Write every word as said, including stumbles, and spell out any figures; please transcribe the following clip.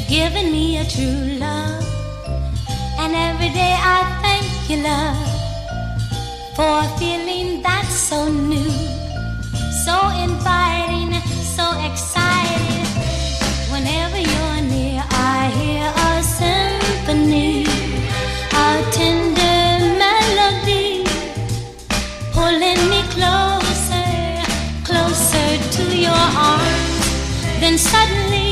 given me a true love, and every day I thank you, love, for a feeling that's so new, so inviting, so exciting. Whenever you're near, I hear a symphony, a tender melody, pulling me closer, closer to your arms. Then suddenly